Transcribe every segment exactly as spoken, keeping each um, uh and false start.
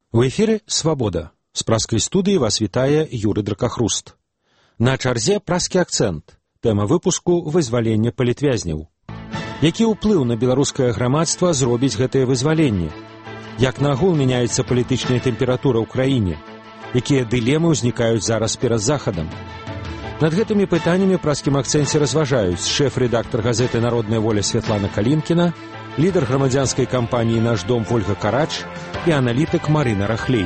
У эфіры «Свабода». З праскай студыі вас вітае Юры Дракахруст. На чарзе праскі акцэнт. Тэма выпуску «Вызваленне палітвязняў». Які ўплыў на беларускае грамадства зробіць гэтае вызваленне? Як нагул мяняецца палітычная тэмпература ў краіне? Якія дылемы ўзнікаюць зараз перад захадам? Над гэтымі пытаннямі праскім акцэнце разважаюць шэф-рэдактар газеты «Народная воля» Святлана Калінкіна, лідар грамадзянскай кампаніі «Наш дом» Вольга Карач і аналітык Марына Рахлей.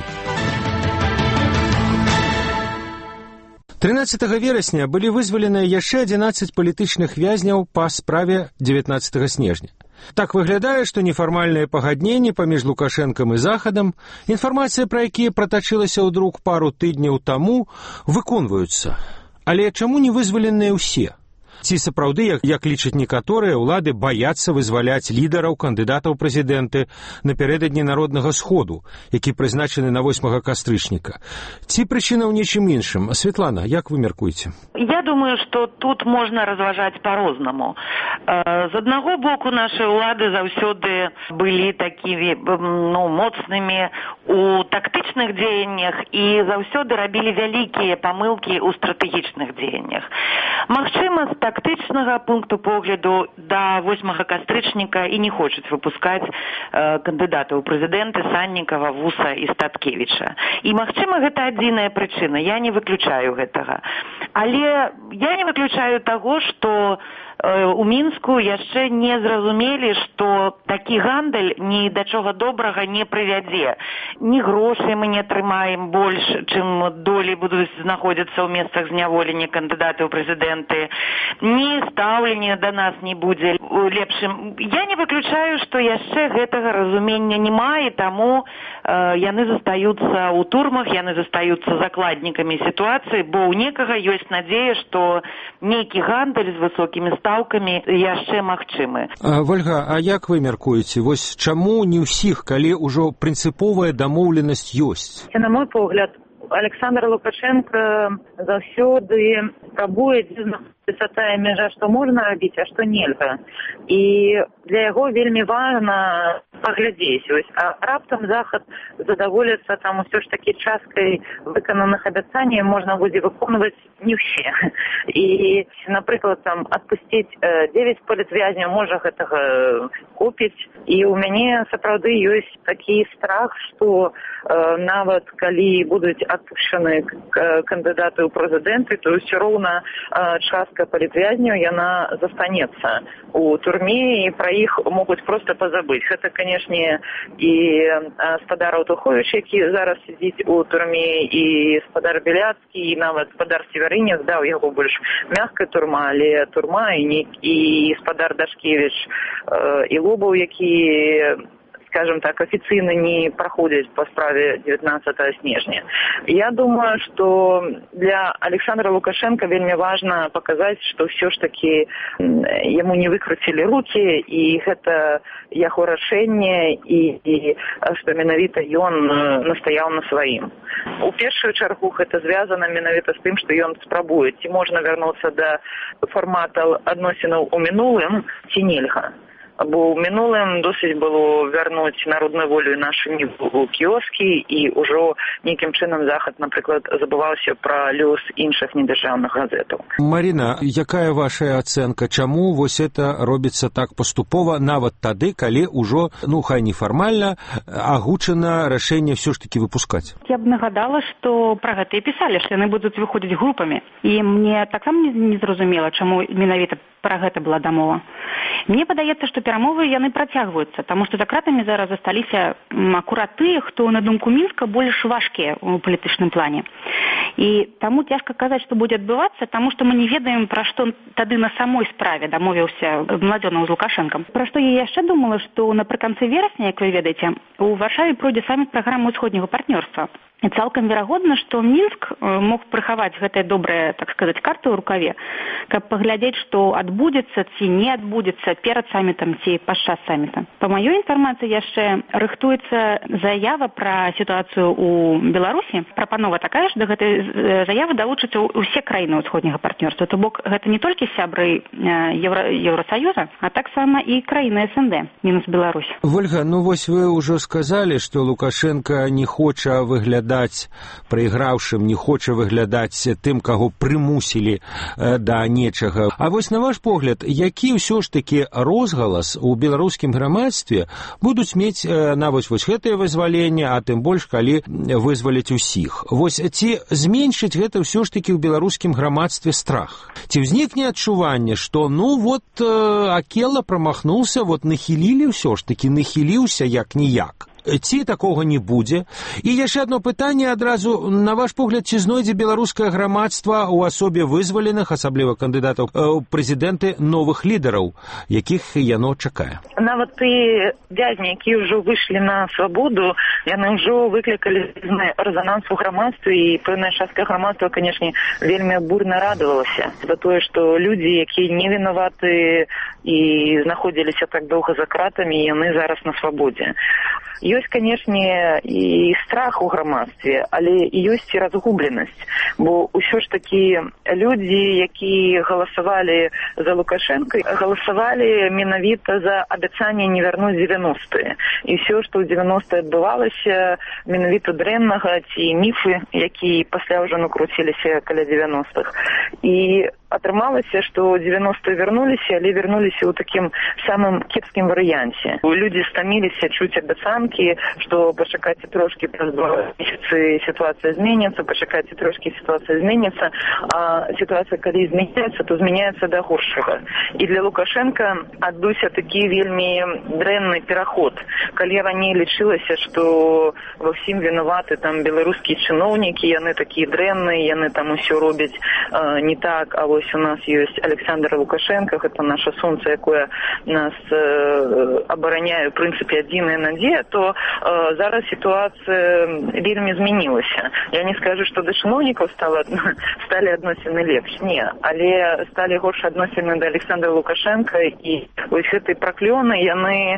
трынаццатага верасня былі вызваленыя яшчэ адзінаццаць палітычных вязняў па справе дзевятнаццатага снежня. Так выглядае, што нефармальнае пагадненне паміж Лукашэнкам і Захадам, інфармацыя пра якія пратачылася ў друк пару тыдняў таму, выконваюцца. Але чаму не вызваленыя ўсе? Ці сапраўды, як, як лічаць некаторыя, улады баяцца вызваляць лідараў, кандыдатаў прэзідэнты напярэдадні народнага сходу, які прызначаны на восьмага кастрычніка. Ці прычына ў нечым іншым? Светлана, як вы мяркуеце? Я думаю, што тут можна разважаць па-рознаму. З аднаго боку, нашы ўлады заўсёды былі такімі, ну, моцнымі у тактычных дзеяннях і заўсёды рабілі вялікія памылкі ў стратэгічных дзеяннях. Магчыма, з тактычнага пункту погляду да восьмага кастрычніка і не хочуць выпускаць э, кандыдатаў у прэзідэнты Саннікава, Вуса і Статкевіча. І, магчыма, гэта адзіная прычына. Я не выключаю гэтага. Але я не выключаю таго, што у Мінску яшчэ не зразумелі, што такі гандаль ні да чога добрага не прывядзе. Ні грошай мы не атрымаем больш, чым долі будуць знаходзіцца ў месцах зняволення кандыдаты ў прэзідэнты, ні стаўлення да нас не будзе лепшым. Я не выключаю, што яшчэ гэтага разумення няма, і таму э, яны застаюцца ў турмах, яны застаюцца закладнікамі сітуацыі, бо ў некага ёсць надзея, што нейкі гандаль з высокімі стаўкамі яшчэ магчымы. Вольга, а як вы мяркуеце? Вось чаму не ўсіх, калі ўжо прынцыповая дамоўленасць ёсць? На мой погляд, Александр Лукашенко заўсёды спрабуе знаходзіцца тая мяжа, што можна рабіць, а што нельга. І для яго вельмі важна паглядзець. Ось, а раптам Захад задаволіцца там усё ж такі часткай выкананых абяцанняў можна будзе выконваць не ўсе. І, напрыклад, там адпусціць дзевяць палітвязняў можа гэтага купіць. І ў мяне сапраўды ёсць такі страх, што э, нават калі будуць адпушчаны кандыдаты ў прэзідэнты, то ўсё роўна э, частка палітвязняў яна застанецца у турме, і пра іх могуць проста пазабыць. Гэта, канешне, і спадар Аўтуховіч, які зараз сядзіць у турме, і спадар Беляцкі, і нават спадар Северынец, да, у яго больш мяккая турма, але турма, і, не, і спадар Дашкевіч, э, і Лобаў, які, скажем так, афіцыйна не праходзяць па справе дзевятнаццатага снежня. Я думаю, што для Александра Лукашенко вельмі важна паказаць, што ўсё ж такі яму не выкруцілі рукі, і гэта яго рашэнне, і, і што менавіта ён настаяў на сваім. У першую чаргу гэта звязана менавіта з тым, што ён спрабуе, ці можна вярнуцца да фармата адносінаў у мінулым, ці нельга. Бо ў мінулым досыць было вярнуць народную волю і нашу ніву кіоскі, і ўжо нейкім чынам Захад, напрыклад, забываўся пра лёс іншых недзяржаўных газетаў. Марина, якая ваша ацэнка? Чаму вось это робіцца так паступова, нават тады, калі ўжо, ну, хай нефармальна, агучана рашэнне ўсё ж такі выпускаць? Я б нагадала, што пра гэта і пісалі, што яны будуць выходзіць групамі. І мне таксама не, не зразумела, чаму менавіта пра гэта была дамова. Мне падаецца, што перамовы яны працягваюцца, таму што за кратамі зараз засталіся акурат тыя, хто, на думку Мінска, больш важкія ў палітычным плане. І таму цяжка казаць, што будзе адбывацца, таму што мы не ведаем, пра што тады на самой справе дамовіўся Младзёнаў з Лукашэнкам. Пра што я яшчэ думала, што напрыканцы верасня, як вы ведаеце, у Варшаве пройдзе саміт праграмы ўсходняга партнёрства. І цалкам верагодна, што Мінск мог прыхаваць гэтыя добрыя, так сказаць, карты ў рукаве, каб паглядзець, што адбудзецца ці не адбудзецца перад самітам ці падчас саміта. Па маёй інфармацыі яшчэ рыхтуецца заява пра сітуацыю ў Беларусі. Прапанова такая, што да гэтай заявы далучацца ўсе краіны ўсходняга партнёрства. То бок гэта не толькі сябры Еўра... Еўрасаюза, а таксама і краіны эс эн дэ, мінус Беларусь. Вольга, ну вось вы ўжо сказалі, што Лукашенко не хоча выглядаць прайграўшым, не хоча выглядаць тым, каго прымусілі э, да нечага. А вось на ваш погляд, які ўсё ж такі розгалас у беларускім грамадстве будуць мець э, на вось вось гэтае вызваленне, а тым больш, калі вызваляць усіх. Вось ці зменшыць гэта ўсё ж такі ў беларускім грамадстве страх? Ці ўзнікне адчуванне, што ну вот э, Акела прамахнуўся, вот нахілілі ўсё ж такі, нахіліўся як-ніяк? Ці такога не будзе? І яшчэ одно пытанне адразу. На ваш погляд, ці знойдзе беларускае грамадства ў асобе вызваленых, асабліва кандыдатаў ў прэзідэнты, новых лідараў, якіх яно чакае? Нават і вязні, які ўжо выйшлі на свабоду, яны ўжо выклікалі рэзананс у грамадстве, і пэўная частка грамадства, канешне, вельмі бурна радавалася за тое, што людзі, якія не вінаваты і знаходзіліся так доўга за кратамі, яны зараз на свабодзе. Ёсць, канешне, і страх у грамадстве, але і ёсць і разгубленасць, бо ўсё ж такі людзі, якія галасавалі за Лукашенко, галасавалі менавіта за абяцанне не вярнуць дзевяностыя. І ўсё, што ў дзевяностыя адбывалася, менавіта дрэннага, ці міфы, якія пасля ўжо накруціліся каля дзевяностых. І атрымалася, што дзевяностыя вярнуліся, але вярнуліся ў такім самым кепскім варыянце. Людзі стаміліся чуць абяцанкі, што пачакайце трошкі, праз два месяцы сітуацыя зменіцца, пачакайце трошкі, сітуацыя зменіцца, а сітуацыя, калі зменяецца, то зменяецца да горшага. І для Лукашенка адбыўся такі вельмі дрэнны пераход. Калі раней лічылася, што ва ўсім вінаваты там беларускія чыноўнікі, яны такія дрэнныя, яны там усё робяць э, не так, а вось у нас ёсць Александр Лукашенко, гэта наша сонца, якое нас э, абараняе, ў прынцыпе, адзіная надзея, то э, зараз сітуацыя вельмі змянілася. Я не скажу, што да чыноўнікаў стала, сталі адносіны лепш. Не, але сталі горш адносіны да Александра Лукашенко, і вось гэтыя праклёны, яны э,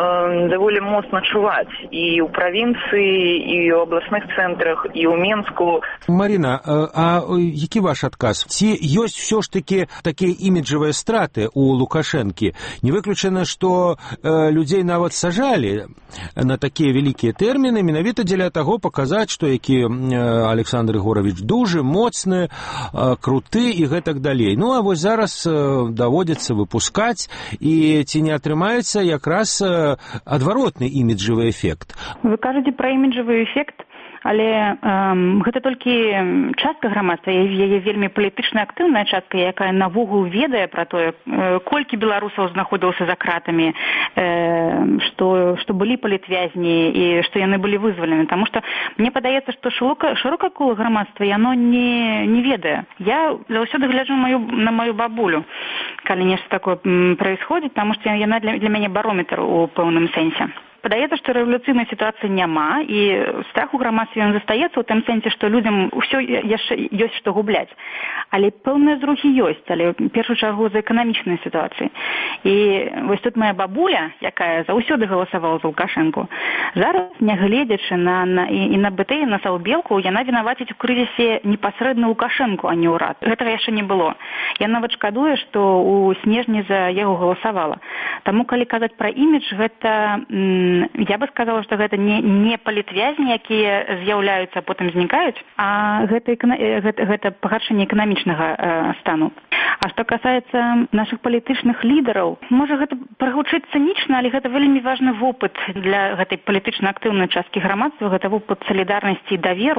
даволі моцна чуваць і ў правінцыі, і ў абласных цэнтрах, і ў Менску. Марина, а які ваш адказ? Ці ёсць ўсё ж такі такія іміджавыя страты у Лукашэнкі? Не выключана, што э, людзей нават сажалі на такія вялікія тэрміны, менавіта дзеля таго паказаць, што які э, Александр Егорович дужы, моцны, э, круты і гэтак далей. Ну, а вось зараз э, даводзіцца выпускаць, і ці не атрымаецца якраз э, адваротны іміджавы эфект? Вы кажаце пра іміджавы эфект? Але эм, гэта толькі частка грамадства, яе вельмі палітычна актыўная частка, якая навогул ведае пра тое, э, колькі беларусаў знаходзілася за кратамі, э, што, што былі палітвязні і што яны былі вызвалены. Таму што мне падаецца, што шырокае кола грамадства яно не, не ведае. Я заўсёды гляджу маю, на маю бабулю, калі нешта такое происходит, таму што яна для, для мяне барометр у пэўным сэнсе. Падаецца, што рэвалюцыйнай сітуацыі няма, і страх у грамадстве ён застаецца ў тым сэнсе, што людзям ўсё яшчэ ёсць што губляць. Але пэўныя зрухі ёсць, але ў першую чаргу за эканамічнай сітуацыі. І вось тут моя бабуля, якая заўсёды галасавала за Лукашэнку, зараз, нягледзячы на, на, і, і на бэ тэ, і на Саўбелку, яна вінаваціць у крызісе непасрэдна Лукашэнку, а не ўрад. Гэтага яшчэ не было. Я нават шкадую, што ў снежні за яго галасавала. Таму, калі казаць пра імідж, гэта... Я бы сказала, што гэта не, не палітвязні, якія з'яўляюцца, а потым знікаюць, а гэта, гэта, гэта пагаршэнне эканамічнага э, стану. А што касаецца нашых палітычных лідараў, можа гэта прагучыць цынічна, але гэта вельмі важны вопыт для гэтай палітычна актыўнай часткі грамадства, гэта вопыт салідарнасці і даверу.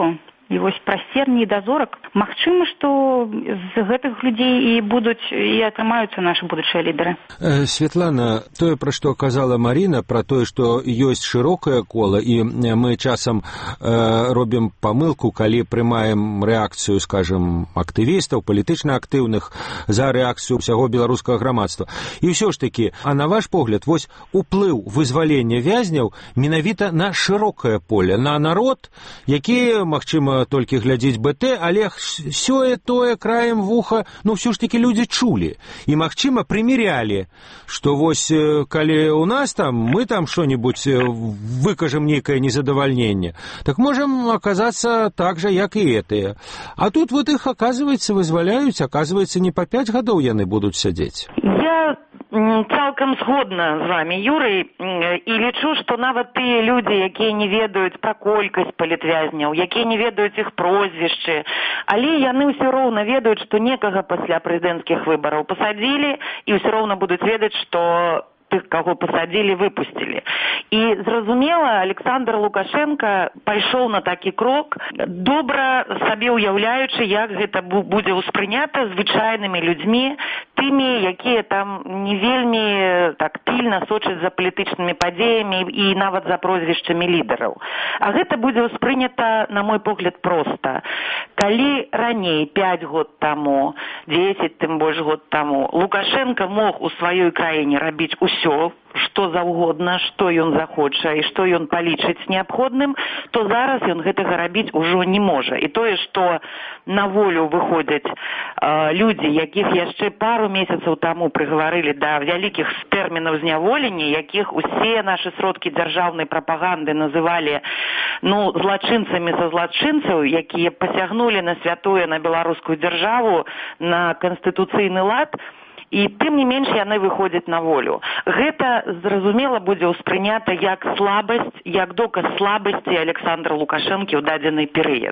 і вось праз церні і дазорак. Магчыма, што з гэтых людзей і будуць і атрымаюцца нашы будучыя лідары. Светлана, тое, пра што казала Марина, пра тое, што ёсць шырокае кола, і мы часам э, робім памылку, калі прымаем рэакцыю, скажем, актывістаў, палітычна актыўных за рэакцыю ўсяго беларускага грамадства. І ўсё ж такі, а на ваш погляд, вось уплыў вызвалення вязняў менавіта на шырокае поле, на народ, які, магчыма, толькі глядзіць БТ, але сёе тое краем вуха, ну ўсё ж такі людзі чулі. І, магчыма, прымірялі, што вось, калі у нас там, мы там што-нибудь выкажем нейкае незадавальненне, так можем оказаться так же, як і гэтыя. А тут вот их, оказывается, вызваляюць, оказывается, не по пять гадоў яны будуць сядзець. Я цалкам згодна з вами, Юрый, і лічу, што нават тыя людзі, якія не ведаюць пра колькасць палітвязняў, якія не ведаюць іх прозвішчы, але яны ўсё роўна ведаюць, што некага пасля прэзідэнцкіх выбараў пасадзілі, і ўсё роўна будуць ведаць, што тых, каго пасадзілі, выпусцілі. І, зразумела, Александр Лукашенко пайшоў на такі крок, добра сабе ўяўляючы, як гэта будзе ўспрынята звычайнымі людзьмі, тымі, якія там не вельмі так пільна сочаць за палітычнымі падзеямі і нават за прозвішчамі лідараў. А гэта будзе ўспрынята, на мой погляд, проста. Калі раней, пяць год таму, дзесяць, тым больш год таму, Лукашенко мог у сваёй краіне рабіць усё, што заўгодна, што ён захоча і што ён палічыць неабходным, то зараз ён гэтага рабіць ужо не можа. І тое, што на волю выходзяць э, людзі, якіх яшчэ пару месяцаў таму прыгаварылі да вялікіх тэрмінаў зняволення, якіх усе нашы сродкі дзяржаўнай прапаганды называлі ну, злачынцамі са злачынцаў, якія пасягнулі на святое, на беларускую дзяржаву, на канстытуцыйны лад, і тым не менш яны выходзяць на волю. Гэта, зразумела, будзе ўспрынята як слабасць, як доказ слабасці Александра Лукашэнкі ў дадзены перыяд.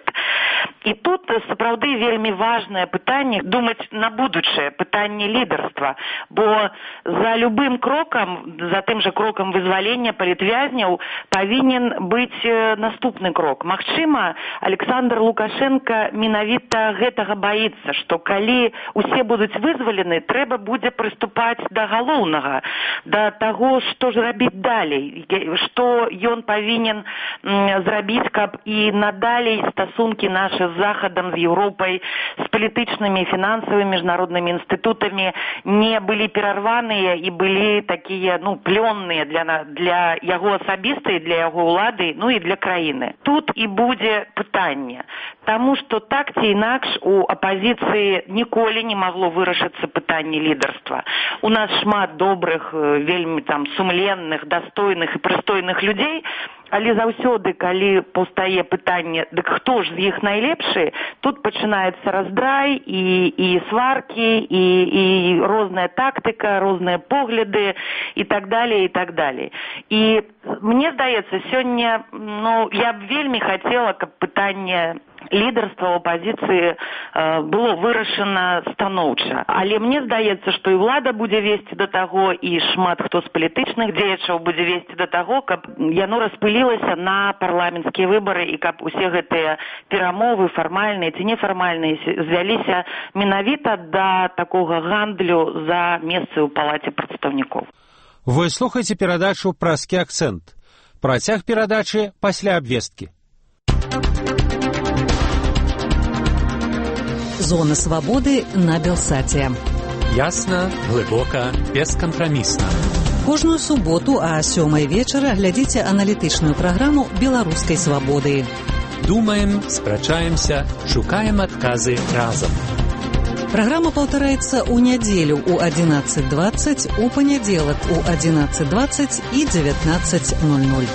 І тут сапраўды вельмі важнае пытанне думаць на будучае, пытанне лідарства, бо за любым крокам, за тым жа крокам вызвалення палітвязняў павінен быць наступны крок. Магчыма, Александр Лукашенко менавіта гэтага баіцца, што калі усе будуць вызвалены, трэба будзе прыступаць да галоўнага, да таго, што ж рабіць далей, што ён павінен зрабіць, каб і надалей стасункі нашы з Захадам, з Еўропай, з палітычнымі і фінансавымі міжнароднымі інстытутамі не былі перарваныя і былі такія, ну, плённыя для, для яго асабістай, для яго ўлады, ну і для краіны. Тут і будзе пытанне, таму што так ці інакш у апазіцыі ніколі не магло вырашыцца пытанне лідарства. У нас шмат добрых, вельмі там сумленных, дастойных і прыстойных людзей, але заўсёды, калі паўстае пытанне, дык хто ж з іх найлепшы, тут пачынаецца раздрай і, і сваркі, і, і розная тактыка, розныя погляды і так далее, і так далее. І мне здаецца, сёння, ну, я б вельмі хацела, каб пытанне лідарства ў апазіцыі э, было вырашана станоўча. Але мне здаецца, што і ўлада будзе весці да таго, і шмат хто з палітычных дзеячаў будзе весці да таго, каб яно распылілася на парламенцкія выбары і каб усе гэтыя перамовы, фармальныя ці нефармальныя, звяліся менавіта да такога гандлю за месцы ў палаце прадстаўнікоў. Вы слухаеце перадачу «Праскі акцэнт». Працяг перадачы пасля абвесткі. Зона свабоды на Белсаце. Ясна, глыбока, бескампрамісна. Кожную суботу а сёмай вечара глядзіце аналітычную праграму «Беларускай свабоды». Думаем, спрачаемся, шукаем адказы разам. Праграма паўтараецца ў нядзелю ў адзінаццаць дваццаць, у панядзелак у адзінаццаць дваццаць і дзевятнаццаць нуль нуль.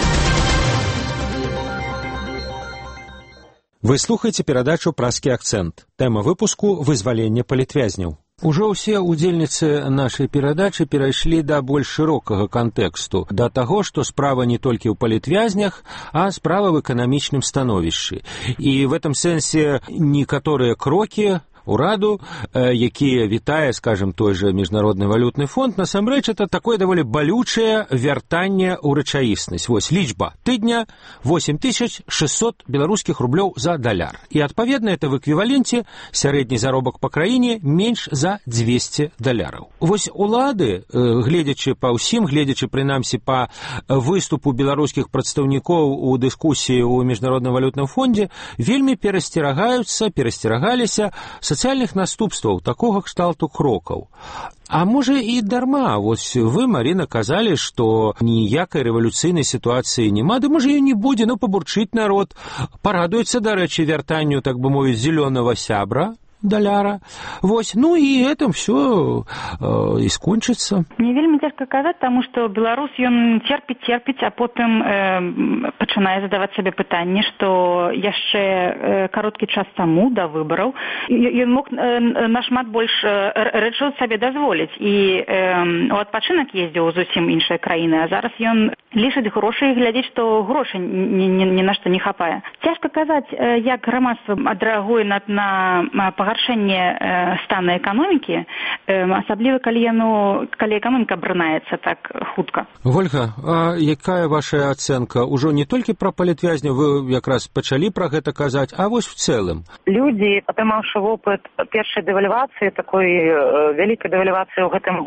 Вы слухаеце перадачу «Праскі акцэнт». Тэма выпуску «Вызваленне палітвязняў». Ужо ўсе удзельніцы нашай перадачы перайшлі да больш шырокага кантэксту, да таго, што справа не толькі ў палітвязнях, а справа в эканамічным становішчы. І в этом сэнсе некаторыя крокі ураду, які вітае, скажем, той же міжнародны валютны фонд, насамрэч это такое даволі балючае вяртанне ў рэчаіснасць. Вось лічба тыдня восемь тысяч шестьсот беларускіх рублёў за даляр. І адпаведна это в эквіваленце сярэдні заробак па краіне менш за двести даляраў. Вось улады, гледзячы па ўсім, гледзячы прынамсі па выступу беларускіх прадстаўнікоў у дыскусіі ў міжнародным валютным фондзе, вельмі перасцерагаюцца, перасцерагаліся сацыяльных наступстваў такога кшталту крокаў. А можа і дарма. Вось вы, Марина, казалі, што ніякай рэвалюцыйнай сітуацыі няма, ды можа і не будзе, ну пабурчыць народ, парадуецца, дарэчы, вяртанню, так бы мовіць, зелёнага сябра даляра. Вось, ну і гэтым все э, і скончыцца. Мне вельмі цяжка казаць, таму што беларус ён церпіць, церпіць, а потым э, пачынае задаваць сабе пытанне, што яшчэ э, кароткі час таму да выбараў ён мог э, нашмат больш э, рэчаў сабе дазволіць і э, у адпачынак ездзіў зусім іншыя краіны, а зараз ён лічыць грошы і глядзіць, што грошай ні, ні, ні на што не хапае. Цяжка казаць, э, як грамадства адрэагуе на, на пагаршэнне э, стану эканомікі, э, асабліва калі яно, калі эканоміка абрынаецца так хутка. Вольга, а якая ваша ацэнка? Ужо не толькі пра палітвязня, вы якраз пачалі пра гэта казаць, а вось в цэлым. Людзі, атрымаўшы вопыт першай дэвальвацыі, такой э, вялікай дэвальвацыі ў гэтым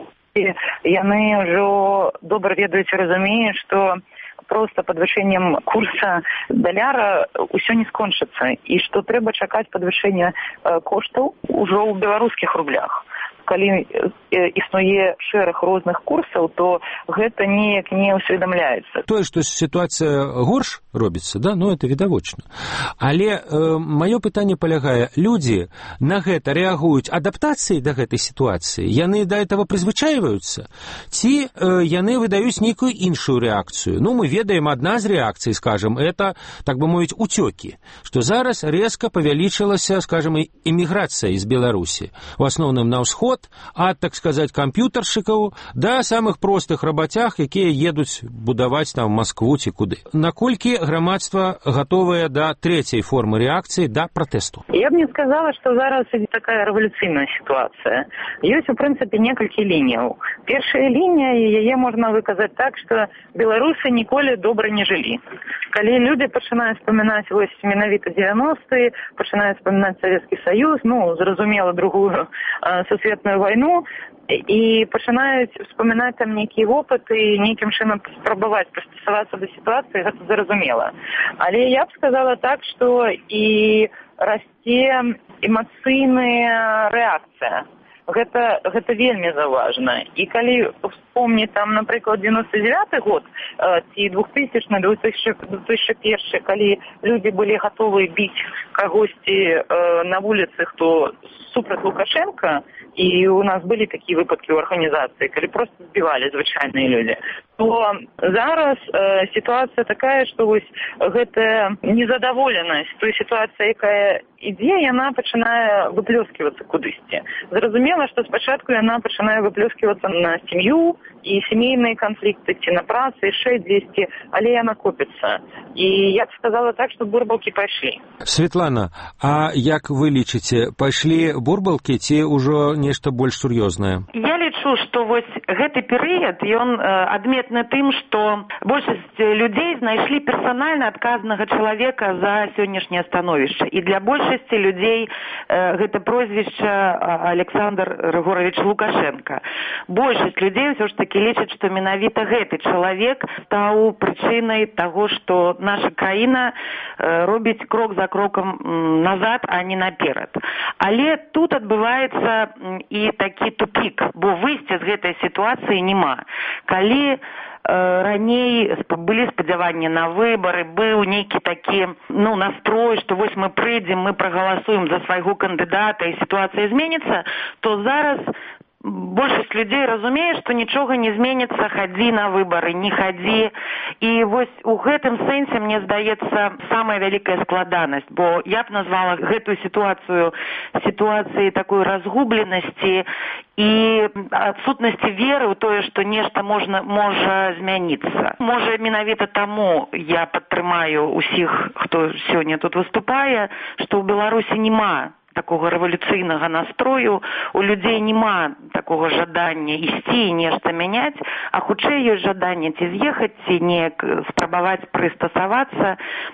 яны ўжо добра ведаюць і разумеюць, што проста падвышэннем курса даляра ўсё не скончыцца і што трэба чакаць падвышэння коштаў ужо ў беларускіх рублях. Калі існуе шэраг розных курсаў, то гэта неяк не ўсведамляецца. Тое, што сітуацыя горш робіцца, да, ну это відавочна. Але э, маё пытанне палягае, людзі на гэта рэагуюць адаптацыяй да гэтай сітуацыі? Яны да этого прызвычайваюцца? Ці э, яны выдаюць нейкую іншую рэакцыю? Ну, мы ведаем, адна з рэакцый, скажем, это, так бы мовіць, уцёкі, што зараз рэзка павялічылася, скажем, эміграцыя з Беларусі. У асноўным на ўсход, ад, так сказаць, камп'ютаршчыкаў да самых простых рабацях, якія едуць будаваць там Маскву ці куды. Наколькі грамадства гатовае да трэцяй формы рэакцыі, да пратэсту? Я б не сказала, што зараз такая рэвалюцыйная сітуацыя. Ёсць, у прынцыпе, некалькі лініяў. Першая лінія, і яе можна выказаць так, што беларусы ніколі добра не жылі. Калі людзі пачынаюць спамінаць вось менавіта дзевяностыя, пачынаюць спамінаць Савецкі Саюз, ну, зразумела, другую а, сусветную вайну, і пачынаюць успамінаць там нейкія вопыты, нейкім чынам спрабаваць прыстасавацца да сітуацыі, гэта зразумела. Але я б сказала так, што і расце эмацыйная рэакцыя. Гэта, гэта вельмі важна. І калі вспомніць там, напрыклад, девяносто девятый год, ці двухтысячны, две тысячи первый, калі людзі былі гатовы біць кагосьці на вуліцы, хто супраць Лукашенка, і у нас былі такія выпадкі ў арганізацыі, калі проста збівалі звычайныя людзі, то зараз э, сітуацыя такая, што вось гэтая незадаволенасць той сітуацыі, якая ідзе, яна пачынае выплёсківацца кудысьці. Зразумела, што спачатку яна пачынае выплёсківацца на сям'ю і сямейныя канфлікты, ці на працы, яшчэ дзесьці, але яна копіцца. І я б сказала так, што бурбалкі пайшлі. Светлана, а як вы лічыце, пайшлі бурбалкі ці ўжо нешта больш сур'ёзнае? Я лічу, што вось гэты перыяд, ён адметны тым, што большасць людзей знайшлі персанальна адказнага чалавека за сённяшняе становішча. І для большасці людзей гэта прозвішча Александр Григорович Лукашенко. Большасць людзей ўсё ж такі лічаць, што менавіта гэты чалавек стаў прычынай таго, што наша краіна робіць крок за крокам назад, а не наперад. Але тут адбываецца і такі тупік, бо выйсця з гэтай сітуацыі няма. Калі э, раней былі спадзяванні на выбары, быў нейкі такі ну, настрой, што вось мы прыйдзем, мы прагаласуем за свайго кандыдата і сітуацыя зменіцца, то зараз большасць людзей разумее, што нічога не зменіцца, хадзі на выбары, не хадзі. І вось у гэтым сэнсе, мне здаецца, самая вялікая складанасць, бо я б назвала гэтую сітуацыю сітуацыяй такой разгубленасці і адсутнасці веры ў тое, што нешта можна, можа змяніцца. Можа, менавіта таму я падтрымаю усіх, хто сёння тут выступае, што ў Беларусі няма такога рэвалюцыйнага настрою, у людзей няма такога жадання ісці і нешта мяняць, а хутчэй ёсць жаданне ці з'ехаць, ці неяк спрабаваць прыстасавацца,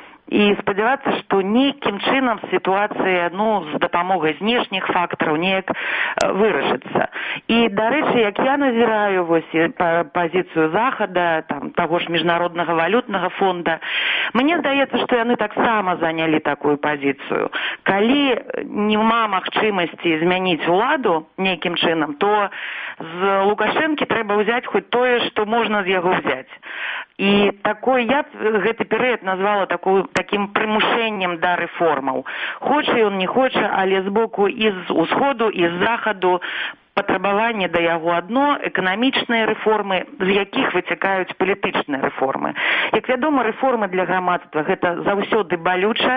і спадзявацца, што нейкім чынам сітуацыя, ну, з дапамогай знешніх фактараў неяк вырашыцца. І, дарэчы, як я назіраю вось пазіцыю Захада, там, таго ж міжнароднага валютнага фонда, мне здаецца, што яны таксама занялі такую пазіцыю. Калі няма магчымасці змяніць уладу нейкім чынам, то з Лукашэнкі трэба ўзяць хоць тое, што можна з яго ўзяць. І такой, я гэты перыяд назвала такую, такім прымушэннем да рэформаў. Хоча ён, не хоча, але з боку і з усходу, і з захаду патрабаванне да яго адно, эканамічныя рэформы, з якіх выцякаюць палітычныя рэформы. Як вядома, рэформы для грамадства гэта заўсёды балюча,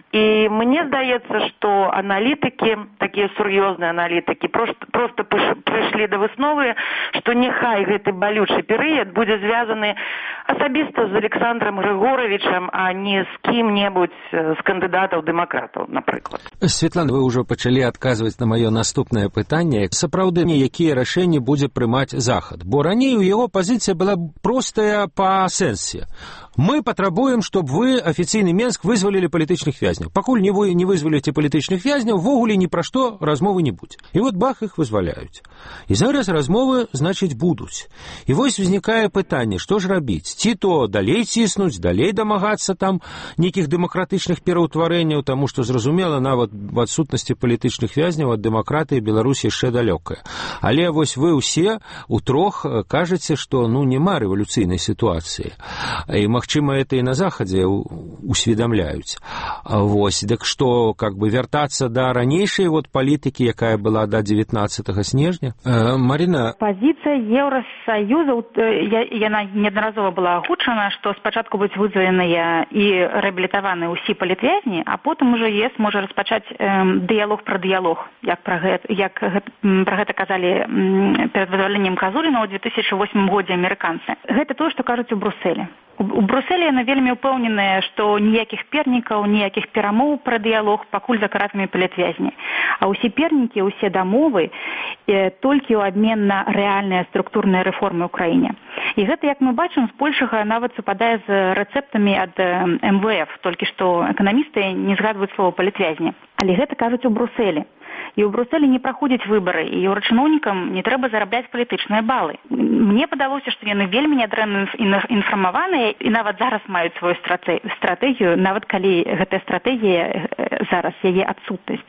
і мне здаецца, што аналітыкі, такія сур'ёзныя аналітыкі, проста, проста прыйшлі да высновы, што няхай гэты балючы перыяд будзе звязаны асабіста з Александром Григоровичем, а не з кім-небудзь з кандыдатаў-дэмакратаў, напрыклад. Светлана, вы ўжо пачалі адказваць на маё наступнае пытанне. Сапраўды, якія рашэнні будзе прымаць Захад? Бо раней у яго пазіцыя была простая па сэнсе. Мы патрабуем, чтоб вы, афіцыйны Менск, вызвалілі палітычных вязняў. Пакуль не вы не вызваліце палітычных вязняў, ввогуле ні пра што размовы не будзе. І вот бах, іх вызваляюць. І зараз размовы, значыць, будуць. І вось узнікае пытанне, што ж рабіць? Ці то далей ціснуць, далей дамагацца там нейкіх дэмакратычных пераўтварэнняў, таму што, зразумела, нават в адсутнасці палітычных вязняў ад дэмакратыі Беларусь яшчэ далёкая. Але вось вы ўсе утрох кажаце, што, ну, няма рэвалюцыйнай сітуацыі. І, магчыма, это і на Захадзе усведамляюць. Вось, дык што, как бы, вяртацца да ранейшай вот палітыкі, якая была да дзевятнаццатага снежня? Э, Марина... Пазіцыя Еўрасаюза, яна неаднаразова была агучана, што спачатку будуць вызваленыя і рэабілітаваны ўсе палітвязні, а потым ужо ЕС можа распачаць э, дыялог пра дыялог, як пра гэта, як пра гэта казалі перад вызваленнем Казуліна ў две тысячы восьмым годзе амерыканцы. Гэта тое, што кажуць у Брусэлі. У Брусэлі яны вельмі ўпэўненыя, што ніякіх пернікаў, ніякіх перамоў пра дыялог пакуль за каратамі палітвязні. А ўсе пернікі, усе дамовы э, толькі ў абмен на рэальныя структурныя рэформы ў краіне. І гэта, як мы бачым, збольшага нават супадае з рэцэптамі ад эм вэ эф, толькі што эканамісты не згадваюць слова палітвязні. Але гэта кажуць у Брусэлі. І ў Брусэлі не праходзяць выбары, і еўрачыноўнікам не трэба зарабляць палітычныя балы. Мне падалося, што яны вельмі нядрэнна інфармаваныя і нават зараз маюць сваю стратэгію, нават калі гэтая стратэгія зараз яе адсутнасць.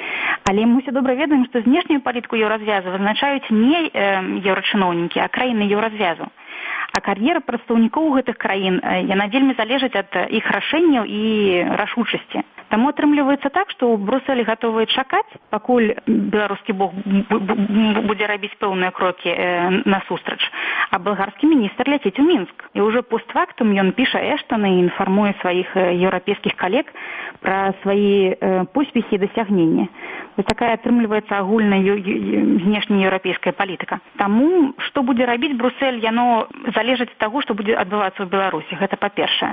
Але мы ўсе добра ведаем, што знешнюю палітыку еўразвязу вызначаюць не еўрачыноўнікі, а краіны еўразвязу. А кар'ера прадстаўнікоў гэтых краін, яна вельмі залежыць ад іх рашэнняў і рашучасці. Таму атрымліваецца так, што ў Брусэлі гатовыя чакаць, пакуль беларускі бок будзе рабіць пэўныя крокі насустрач, а балгарскі міністр ляціць у Мінск. І ўжо постфактум ён піша Эштона і інфармуе сваіх еўрапейскіх калег пра свае поспехі і дасягнення. Вось такая атрымліваецца агульная знешнееўрапейская палітыка. Таму, што будзе рабіць Брусэль, яно залежыць ад таго, што будзе адбывацца ў Беларусі. Гэта па-першае.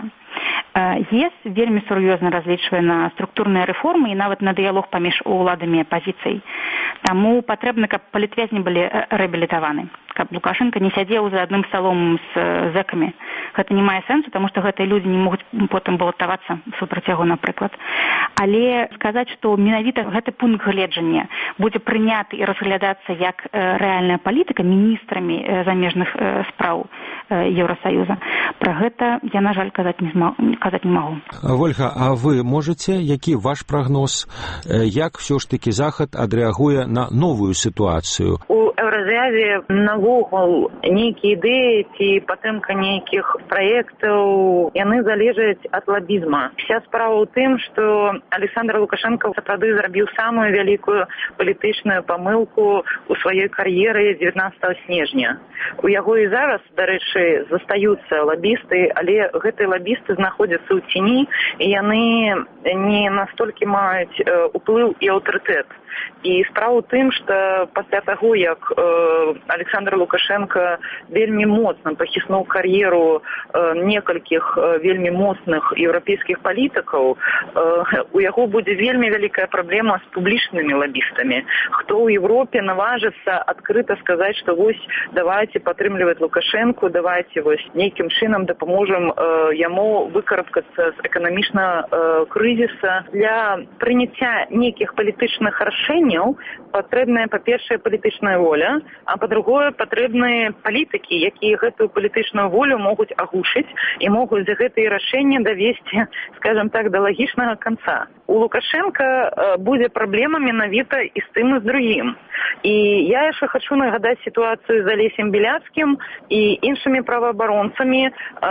ЕС вельмі сур'ёзна разлічвае на структурныя рэформы і нават на дыялог паміж уладамі і апазіцыяй. Таму патрэбна, каб палітвязні былі рэабілітаваны, каб Лукашенко не сядзеў за адным сталом з зэкамі. Гэта не мае сэнсу, таму што гэтыя людзі не могуць потым балатавацца супраць яго, напрыклад. Але сказаць, што менавіта гэты пункт гледжання будзе прыняты і разглядацца як рэальная палітыка міністрамі замежных спраў Еўрасаюза, пра гэта я, на жаль, казаць не змагу. казаць не магу. Вольга, а вы можаце, які ваш прагноз, як все ж таки Захад адрэагуе на новую сітуацыю? У Еўразавязе навогул нейкія ідэі ці падтрымка нейкіх праектаў, яны залежаць ад лабізма. Вся справа ў тым, што Александр Лукашенко сапраўды зрабіў самую вялікую палітычную памылку ў сваёй кар'еры дзевятнаццатага снежня. У яго і зараз, дарэчы, застаюцца лабісты, але гэтыя лабісты знаходзяцца ў ціні, і яны не настолькі маюць уплыў і аўтарытэт. І справа ў тым, што пасля таго, як э, Александр Александр Лукашенко вельмі моцна пахіснуў кар'еру некалькіх вельмі моцных еўрапейскіх палітыкаў, у яго будзе вельмі вялікая праблема з публічнымі лабістамі. Хто ў Европе наважыцца адкрыта сказаць, што вось давайте падтрымліваць Лукашенко, давайте вось нейкім чынам дапаможам яму выкарабкацца з эканамічнага крызіса. Для прыняцця нейкіх палітычных рашэнняў патрэбная, па-першае, палітычная воля, а па-другое, патрэбныя палітыкі, якія гэтую палітычную волю могуць агушыць і могуць за гэтыя рашэнні давесці, скажем так, да лагічнага канца. У Лукашенка будзе праблема менавіта і з тым, і з другім. І я яшчэ хачу нагадаць сітуацыю з Алесем Беляцкім і іншымі праваабаронцамі.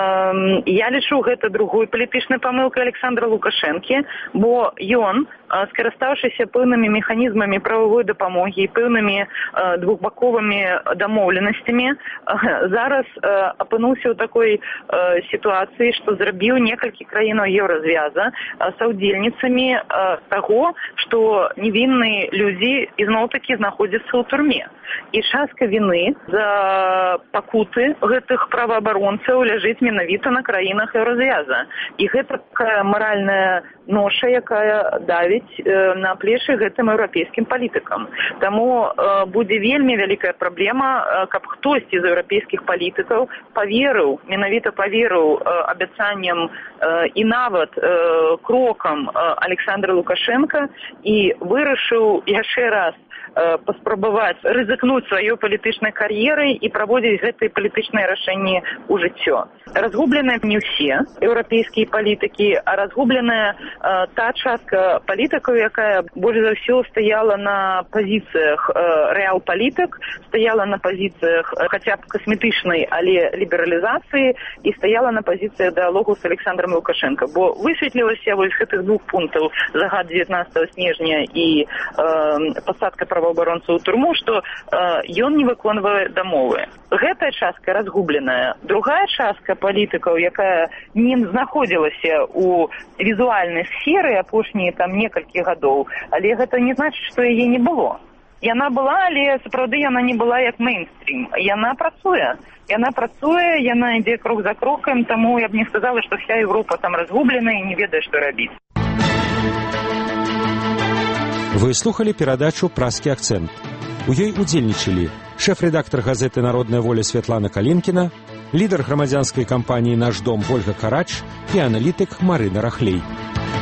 Я лічу гэта другой палітычнай памылкай Александра Лукашэнкі, бо ён, скарыстаўшыся пэўнымі механізмамі прававой дапамогі і пэўнымі двухбаковымі дамоўленасцямі, зараз апынуўся ў такой сітуацыі, што зрабіў некалькі краінаў еўразвяза саўдзельніцамі таго, што невінныя людзі ізноў-такі знаходзяцца ў турме. І частка віны за пакуты гэтых праваабаронцаў ляжыць менавіта на краінах еўразвяза. І гэта такая маральная ноша, якая давіць на плечы гэтым еўрапейскім палітыкам. Таму будзе вельмі вялікая праблема, каб хтосьці з еўрапейскіх палітыкаў паверыў, менавіта паверыў абяцанням і нават крокам Александра Лукашенка і вырашыў яшчэ раз паспрабаваць рызыкнуць сваёй палітычнай кар'ерай і праводзіць гэтыя палітычныя рашэнні ў жыццё. Разгубленыя не ўсе еўрапейскія палітыкі, а разгубленая э, та частка палітыкаў, якая больш за ўсё стаяла на пазіцыях э, рэал-палітык, стаяла на пазіцыях э, хаця б касметычнай, але лібералізацыі і стаяла на пазіцыях дыалогу з Александром Лукашенко. Бо высветлілася вось гэтых двух пунктаў загад дзевятнаццатага снежня і э, пасадка праваабаронцаў у турму, што э, ён не выконвае дамовы. Гэтая частка разгубленая. Другая частка палітыкаў, якая не знаходзілася ў візуальнай сферы апошнія там некалькі гадоў, але гэта не значыць, што яе не было. Яна была, але сапраўды яна не была як мейнстрім. Яна працуе. Яна працуе, яна ідзе крок за крокам, таму я б не сказала, што вся Европа там разгублена і не ведае, што рабіць. Вы слухали перадачу «Празкі акцэнт». У ёй удзельнічалі шэф-рэдактар газеты «Народная воля» Святлана Калінкіна, лідар грамадзянскай кампаніі «Наш дом» Вольга Карач і аналітык Марына Рахлей.